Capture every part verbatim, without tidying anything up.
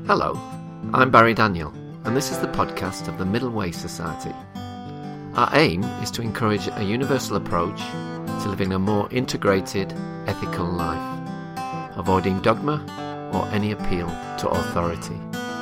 Hello, I'm Barry Daniel, and this is the podcast of the Middle Way Society. Our aim is to encourage a universal approach to living a more integrated, ethical life, avoiding dogma or any appeal to authority.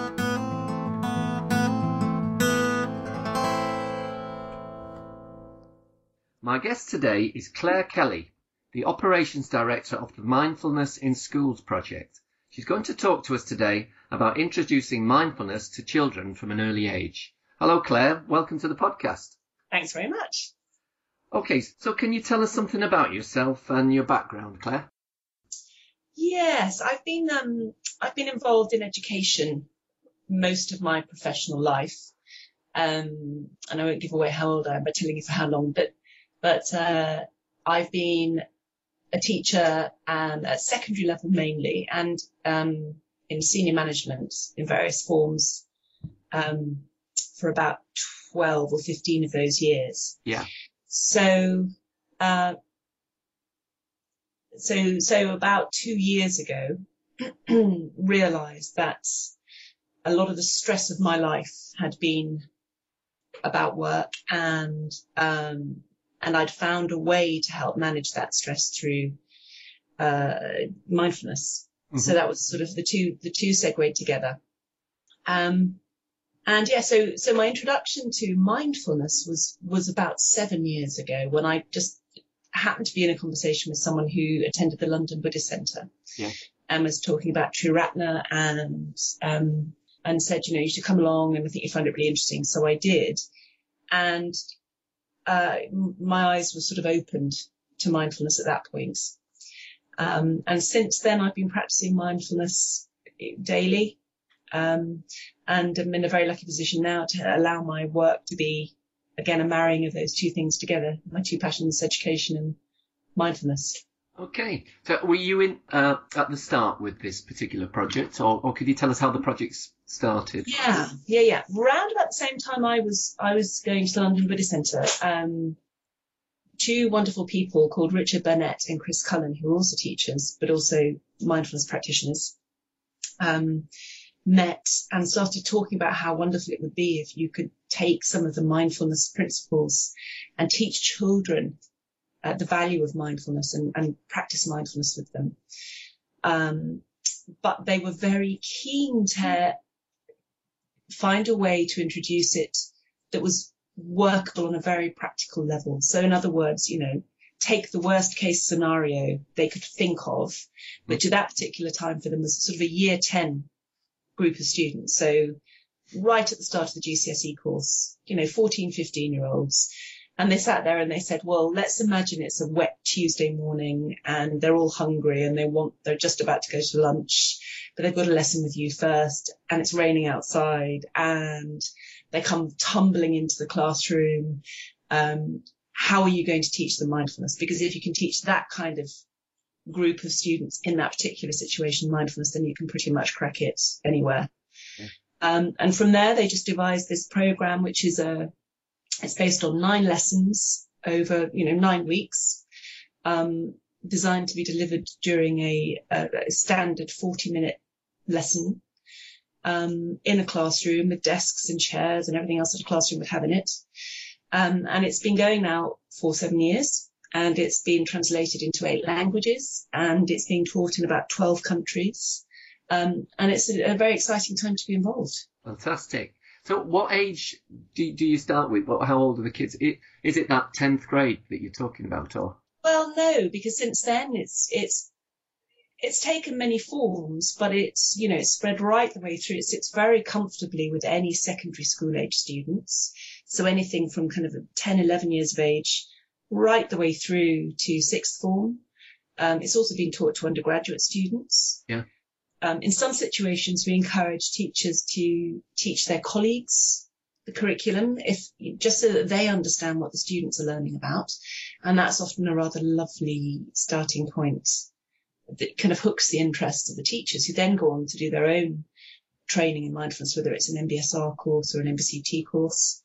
My guest today is Claire Kelly, the Operations Director of the Mindfulness in Schools project. She's going to talk to us today about introducing mindfulness to children from an early age. Hello, Claire. Welcome to the podcast. Thanks very much. Okay, so can you tell us something about yourself and your background, Claire? Yes, I've been um, I've been involved in education most of my professional life, um, and I won't give away how old I am by telling you for how long. But but uh, I've been a teacher um, at secondary level mainly, and um, in senior management in various forms um, for about twelve or fifteen of those years. Yeah. So, uh, so, so about two years ago, realised that a lot of the stress of my life had been about work, and um, and I'd found a way to help manage that stress through uh, mindfulness. Mm-hmm. So that was sort of the two, the two segued together. Um, and yeah, so, so my introduction to mindfulness was, was about seven years ago when I just happened to be in a conversation with someone who attended the London Buddhist Centre. Yeah. And was talking about Triratna and, um, and said, you know, you should come along and I think you'd find it really interesting. So I did. And, uh, my eyes were sort of opened to mindfulness at that point. Um, and since then I've been practicing mindfulness daily. Um, and I'm in a very lucky position now to allow my work to be, again, a marrying of those two things together. My two passions, education and mindfulness. Okay. So were you in uh, at the start with this particular project, or, or could you tell us how the project started? Yeah, yeah, yeah. Round about the same time I was, I was going to the London Buddhist Centre, um, two wonderful people called Richard Burnett and Chris Cullen, who are also teachers, but also mindfulness practitioners, um, met and started talking about how wonderful it would be if you could take some of the mindfulness principles and teach children uh, the value of mindfulness and, and practice mindfulness with them. Um, but they were very keen to find a way to introduce it that was workable on a very practical level. So in other words, you know, take the worst case scenario they could think of, which at that particular time for them was sort of a year ten group of students. So right at the start of the G C S E course, you know, fourteen, fifteen year olds. And they sat there and they said, well, let's imagine it's a wet Tuesday morning and they're all hungry and they want, they're just about to go to lunch, but they've got a lesson with you first and it's raining outside and they come tumbling into the classroom. Um, how are you going to teach them mindfulness? Because if you can teach that kind of group of students in that particular situation mindfulness, then you can pretty much crack it anywhere. Yeah. Um, and from there, they just devised this program, which is a, it's based on nine lessons over, you know, nine weeks, um, designed to be delivered during a, a, a standard forty minute lesson. Um, in a classroom with desks and chairs and everything else that a classroom would have in it. Um, and it's been going now for seven years and it's been translated into eight languages and it's being taught in about twelve countries. Um, and it's a, a very exciting time to be involved. Fantastic. So what age do, do you start with? What, how old are the kids? It, is it that tenth grade that you're talking about, or? Well, no, because since then it's, it's, It's taken many forms, but it's, you know, it's spread right the way through. It sits very comfortably with any secondary school age students. So anything from kind of ten, eleven years of age, right the way through to sixth form. Um, it's also been taught to undergraduate students. Yeah. Um, in some situations, we encourage teachers to teach their colleagues the curriculum, if just so that they understand what the students are learning about. And that's often a rather lovely starting point that kind of hooks the interest of the teachers, who then go on to do their own training in mindfulness, whether it's an M B S R course or an M B C T course.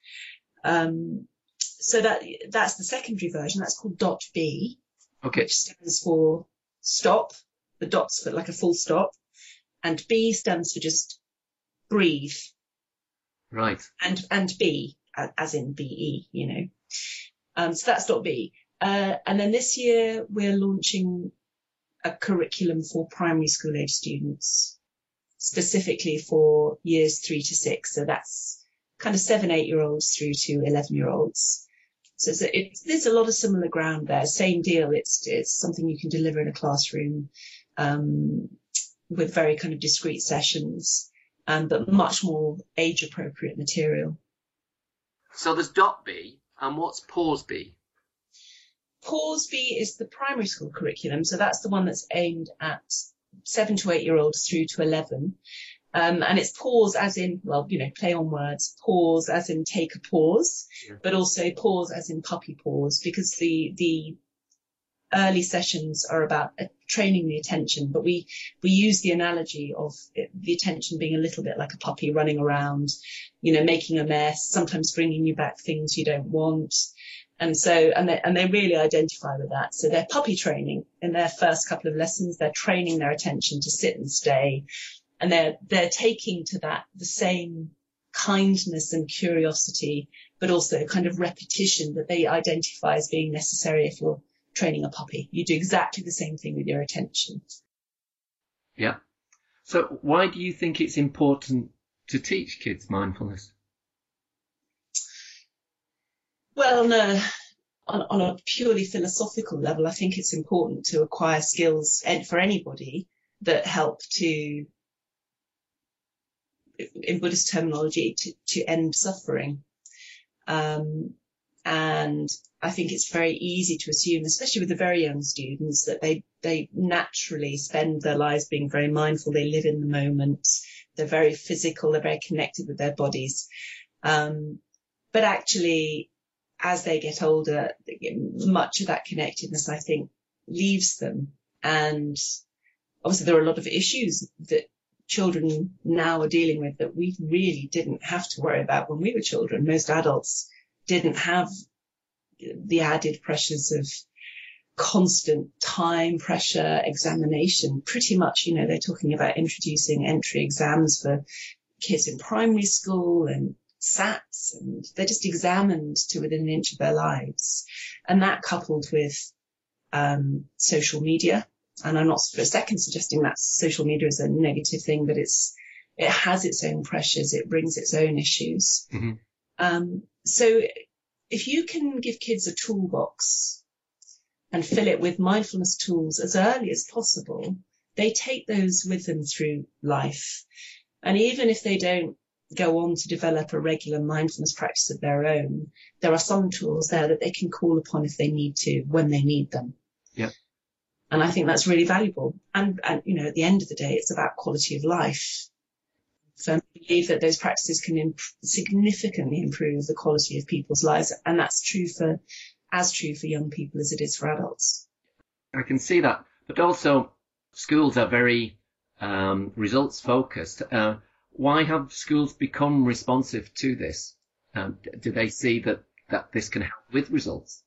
Um, so that that's the secondary version. That's called Dot B, okay, which stands for stop. The dot's for like a full stop, and B stands for just breathe. Right. And, and be, as in B E, you know. Um, so that's dot B. Uh, and then this year we're launching a curriculum for primary school age students, specifically for years three to six. So that's kind of seven, eight year olds through to eleven year olds. So it's, it's, there's a lot of similar ground there. Same deal. It's, it's something you can deliver in a classroom, um, with very kind of discrete sessions, um, but much more age appropriate material. So there's dot B, and what's pause B? Pause B is the primary school curriculum. So that's the one that's aimed at seven to eight year olds through to eleven. Um, and it's pause as in, well, you know, play on words, pause as in take a pause, yeah. But also pause as in puppy pause, because the, the early sessions are about uh, training the attention, but we, we use the analogy of it, the attention being a little bit like a puppy running around, you know, making a mess, sometimes bringing you back things you don't want. And so, and they, and they really identify with that. So they're puppy training in their first couple of lessons. They're training their attention to sit and stay. And they're, they're taking to that the same kindness and curiosity, but also kind of repetition that they identify as being necessary if you're training a puppy. You do exactly the same thing with your attention. Yeah. So why do you think it's important to teach kids mindfulness? Well, no, on, on a purely philosophical level, I think it's important to acquire skills and for anybody that help to, in Buddhist terminology, to, to end suffering. Um, and I think it's very easy to assume, especially with the very young students, that they, they naturally spend their lives being very mindful. They live in the moment. They're very physical. They're very connected with their bodies. Um, but actually, as they get older, much of that connectedness, I think, leaves them. And obviously there are a lot of issues that children now are dealing with that we really didn't have to worry about when we were children. Most adults didn't have the added pressures of constant time pressure, examination. Pretty much, you know, they're talking about introducing entry exams for kids in primary school and SATs, and they're just examined to within an inch of their lives. And that coupled with um, social media, and I'm not for a second suggesting that social media is a negative thing, but it's it has its own pressures, it brings its own issues. Mm-hmm. Um, so if you can give kids a toolbox and fill it with mindfulness tools as early as possible, they take those with them through life. And even if they don't go on to develop a regular mindfulness practice of their own, there are some tools there that they can call upon if they need to, when they need them. Yeah. And I think that's really valuable. And, and, you know, at the end of the day, it's about quality of life. So I believe that those practices can imp- significantly improve the quality of people's lives. And that's true for, as true for young people as it is for adults. I can see that. But also, schools are very um, results focused. Uh, why have schools become responsive to this? Um, do they see that, that this can help with results?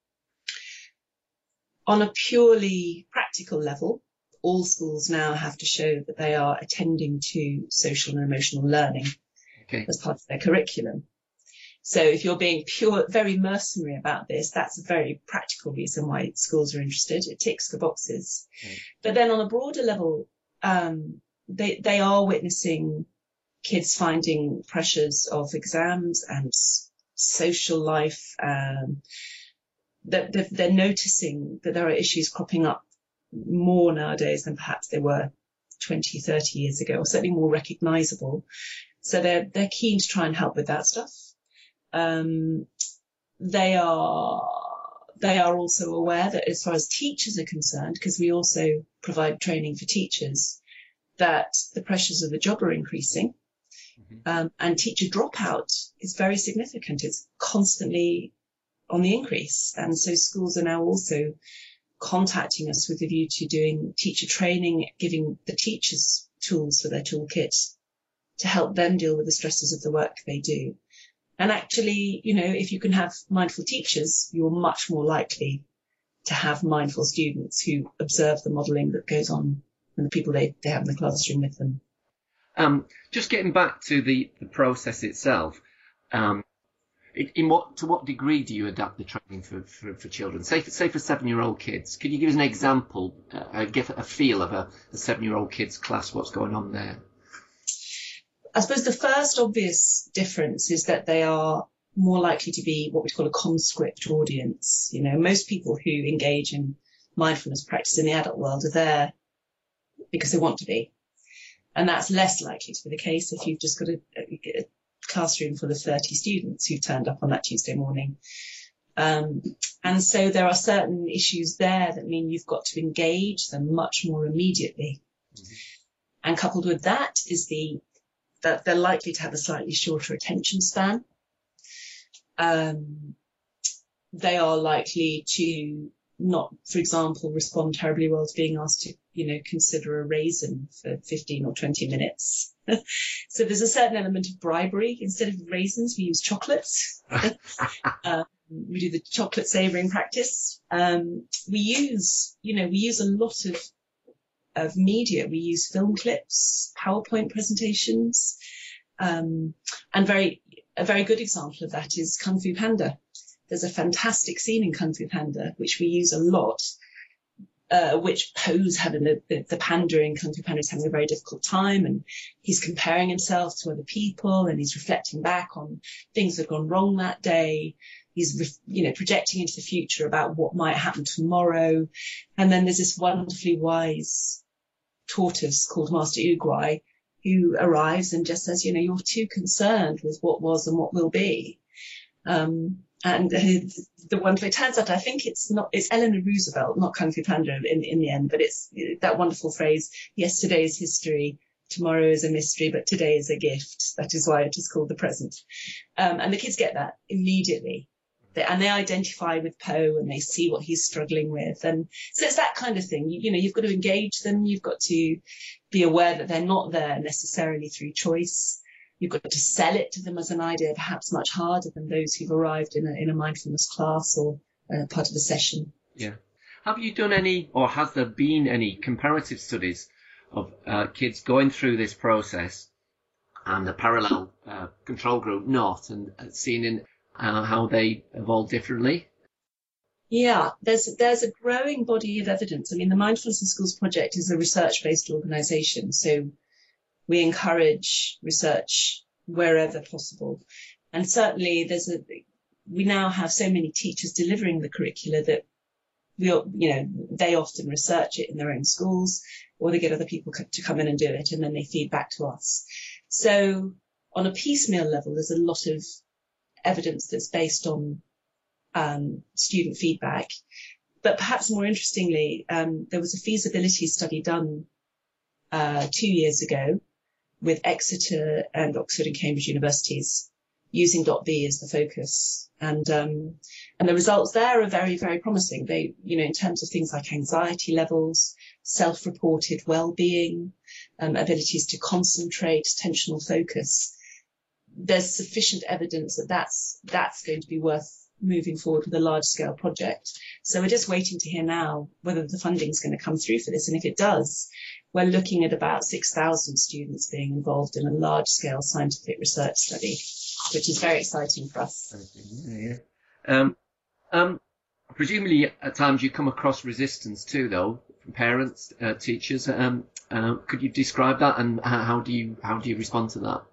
On a purely practical level, all schools now have to show that they are attending to social and emotional learning okay. as part of their curriculum. So if you're being pure, very mercenary about this, that's a very practical reason why schools are interested. It ticks the boxes. Okay. But then on a broader level, um, they, they are witnessing kids finding pressures of exams and social life. Um, that they're, they're noticing that there are issues cropping up more nowadays than perhaps they were twenty, thirty years ago, or certainly more recognizable. So they're, they're keen to try and help with that stuff. Um, they are, they are also aware that as far as teachers are concerned, because we also provide training for teachers, that the pressures of the job are increasing. Mm-hmm. Um, and teacher dropout is very significant. It's constantly on the increase. And so schools are now also contacting us with a view to doing teacher training, giving the teachers tools for their toolkits to help them deal with the stresses of the work they do. And actually, you know, if you can have mindful teachers, you're much more likely to have mindful students who observe the modelling that goes on and the people they, they have in the classroom with them. Um, just getting back to the, the process itself, um, in, in what to what degree do you adapt the training for, for, for children? Say for, say for seven-year-old kids, could you give us an example, uh, give a feel of a, a seven-year-old kid's class, what's going on there? I suppose the first obvious difference is that they are more likely to be what we call a conscript audience. You know, most people who engage in mindfulness practice in the adult world are there because they want to be. And that's less likely to be the case if you've just got a, a classroom full of thirty students who've turned up on that Tuesday morning. Um, and so there are certain issues there that mean you've got to engage them much more immediately. Mm-hmm. And coupled with that is the that they're likely to have a slightly shorter attention span. Um, they are likely to not, for example, respond terribly well to being asked to, you know, consider a raisin for fifteen or twenty minutes. So there's a certain element of bribery. Instead of raisins, we use chocolates. um, we do the chocolate savouring practice. Um, we use, you know, we use a lot of of media. We use film clips, PowerPoint presentations, um, and very a very good example of that is Kung Fu Panda. There's a fantastic scene in Kung Fu Panda, which we use a lot, uh, which Poe's having the, the, the panda in Kung Fu Panda is having a very difficult time, and he's comparing himself to other people, and he's reflecting back on things that have gone wrong that day. He's, you know, projecting into the future about what might happen tomorrow. And then there's this wonderfully wise tortoise called Master Uguay who arrives and just says, you know, you're too concerned with what was and what will be. Um, and uh, the wonderful, it turns out, I think it's not, it's Eleanor Roosevelt, not Kung Fu Panda in, in the end, but it's that wonderful phrase, yesterday is history, tomorrow is a mystery, but today is a gift. That is why it is called the present. Um, and the kids get that immediately. And they identify with Poe and they see what he's struggling with. And so it's that kind of thing. You, you know, you've got to engage them. You've got to be aware that they're not there necessarily through choice. You've got to sell it to them as an idea, perhaps much harder than those who've arrived in a, in a mindfulness class or uh, part of a session. Yeah. Have you done any, or has there been any comparative studies of uh, kids going through this process and the parallel uh, control group not, and seeing in Uh, how they evolve differently? Yeah, there's there's a growing body of evidence. I mean, the Mindfulness in Schools project is a research-based organisation, so we encourage research wherever possible. And certainly, there's a we now have so many teachers delivering the curricula that we, you know, they often research it in their own schools, or they get other people to come in and do it, and then they feed back to us. So, on a piecemeal level, there's a lot of evidence that's based on um, student feedback. But perhaps more interestingly, um, there was a feasibility study done uh, two years ago with Exeter and Oxford and Cambridge universities using dot B as the focus. And um, and the results there are very, very promising. They, you know, in terms of things like anxiety levels, self-reported well-being, um, abilities to concentrate, attentional focus, there's sufficient evidence that that's, that's going to be worth moving forward with a large-scale project. So we're just waiting to hear now whether the funding is going to come through for this. And if it does, we're looking at about six thousand students being involved in a large-scale scientific research study, which is very exciting for us. Yeah, yeah. Um, um, presumably, at times you come across resistance too, though, from parents, uh, teachers. Um, uh, could you describe that, and how do you how do you respond to that?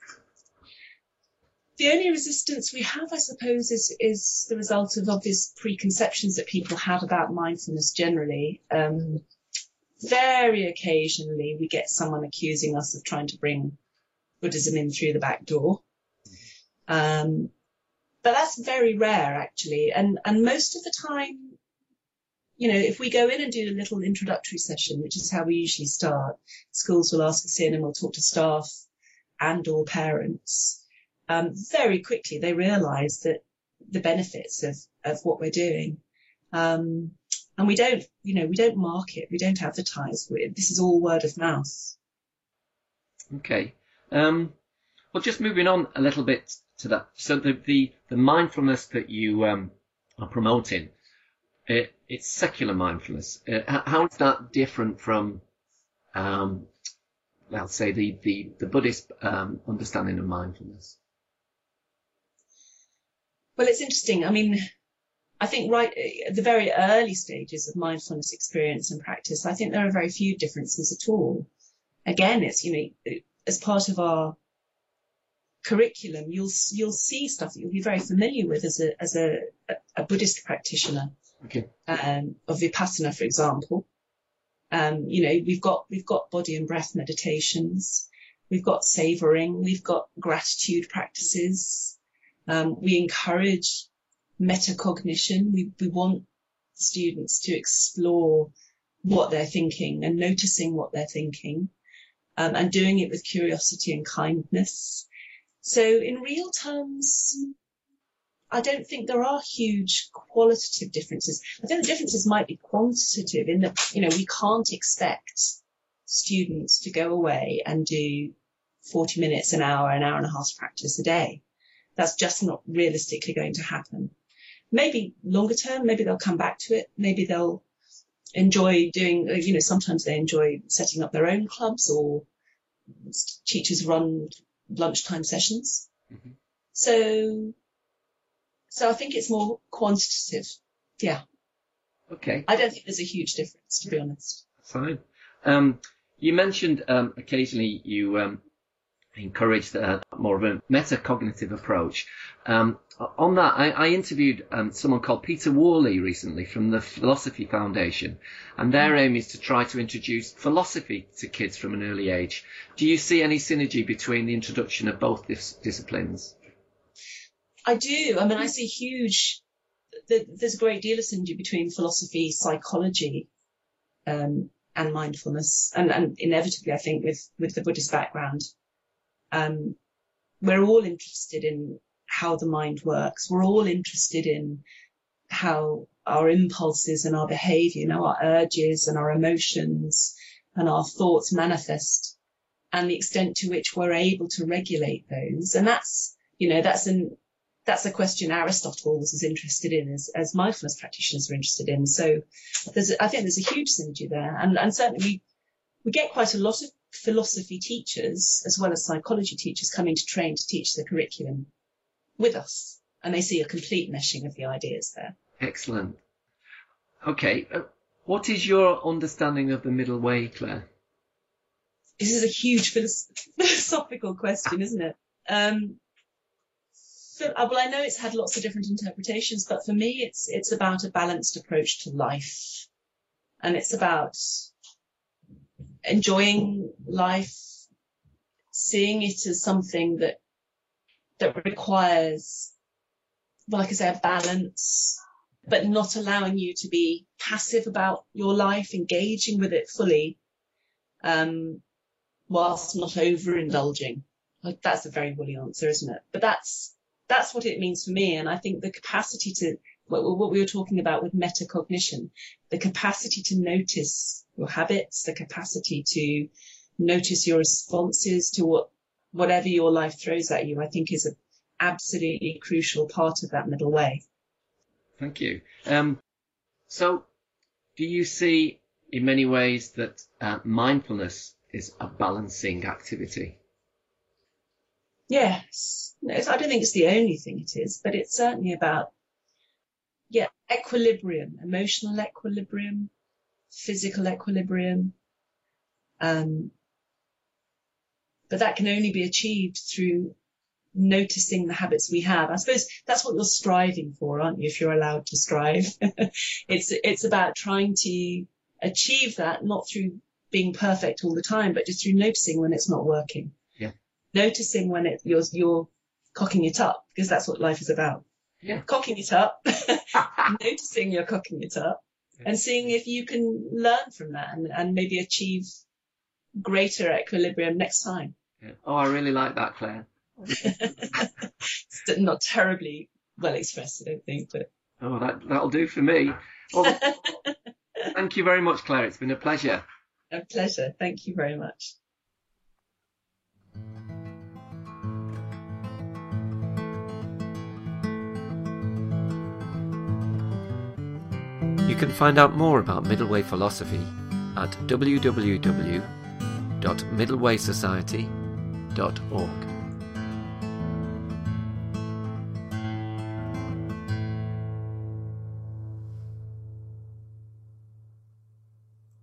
The only resistance we have, I suppose, is, is the result of obvious preconceptions that people have about mindfulness generally. Um, very occasionally we get someone accusing us of trying to bring Buddhism in through the back door. Um, but that's very rare, actually. And, and most of the time, you know, if we go in and do a little introductory session, which is how we usually start, schools will ask us in and we'll talk to staff and or parents. Um, very quickly they realise that the benefits of, of what we're doing. Um, and we don't, you know, we don't market, we don't advertise. This is all word of mouth. Okay. Um, well, just moving on a little bit to that. So the, the, the mindfulness that you um, are promoting, it, it's secular mindfulness. Uh, how is that different from um, let's say, the, the, the Buddhist um, understanding of mindfulness? Well, it's interesting. I mean, I think right at the very early stages of mindfulness experience and practice, I think there are very few differences at all. Again, it's, you know, as part of our curriculum, you'll you'll see stuff that you'll be very familiar with as a as a, a Buddhist practitioner. Okay. Um, of Vipassana, for example. Um, you know, we've got we've got body and breath meditations, we've got savoring, we've got gratitude practices. Um, we encourage metacognition. We we want students to explore what they're thinking and noticing what they're thinking, um, and doing it with curiosity and kindness. So in real terms, I don't think there are huge qualitative differences. I think the differences might be quantitative in that, you know, we can't expect students to go away and do forty minutes, an hour, an hour and a half practice a day. That's just not realistically going to happen. Maybe longer term, maybe they'll come back to it. Maybe they'll enjoy doing, you know, sometimes they enjoy setting up their own clubs, or teachers run lunchtime sessions. Mm-hmm. So, so I think it's more quantitative. Yeah. Okay. I don't think there's a huge difference, to be honest. Fine. Um, you mentioned um, occasionally you um, encouraged uh, more of a metacognitive approach. Um, on that, I, I interviewed um, someone called Peter Worley recently from the Philosophy Foundation, and their aim is to try to introduce philosophy to kids from an early age. Do you see any synergy between the introduction of both dis- disciplines? I do. I mean, I see huge, there's a great deal of synergy between philosophy, psychology, um, and mindfulness, and, and inevitably, I think, with, with the Buddhist background. Um, we're all interested in how the mind works. We're all interested in how our impulses and our behavior, you know, our urges and our emotions and our thoughts manifest, and the extent to which we're able to regulate those. And that's, you know, that's an, that's a question Aristotle was as interested in as, as mindfulness practitioners are interested in. So there's, I think there's a huge synergy there. And, and certainly we, we get quite a lot of philosophy teachers as well as psychology teachers coming to train to teach the curriculum with us, and they see a complete meshing of the ideas there. Excellent. Okay, uh, what is your understanding of the middle way, Claire? This is a huge philosophical question, isn't it? Um, well, I know it's had lots of different interpretations, but for me, it's it's about a balanced approach to life, and it's about enjoying life, seeing it as something that that requires, well, like I say, a balance, but not allowing you to be passive about your life, engaging with it fully, um, whilst not overindulging. Like, that's a very woolly answer, isn't it? But that's that's what it means for me. And I think the capacity to, what, what we were talking about with metacognition, the capacity to notice your habits, the capacity to notice your responses to what whatever your life throws at you, I think is an absolutely crucial part of that middle way. Thank you. Um, so do you see in many ways that uh, mindfulness is a balancing activity? Yes. No, I don't think it's the only thing it is, but it's certainly about, yeah, equilibrium, emotional equilibrium, physical equilibrium. Um, but that can only be achieved through noticing the habits we have. I suppose that's what you're striving for, aren't you, if you're allowed to strive? it's it's about trying to achieve that, not through being perfect all the time, but just through noticing when it's not working. Yeah. Noticing when it, you're, you're cocking it up, because that's what life is about. Yeah. Cocking it up, noticing you're cocking it up, yeah, and seeing if you can learn from that and, and maybe achieve greater equilibrium next time. Yeah. Oh, I really like that, Claire. It's not terribly well expressed, I don't think, but oh, that that'll do for me. Well, thank you very much, Claire. It's been a pleasure. A pleasure. Thank you very much. You can find out more about Middle Way philosophy at w w w dot middleway society dot org.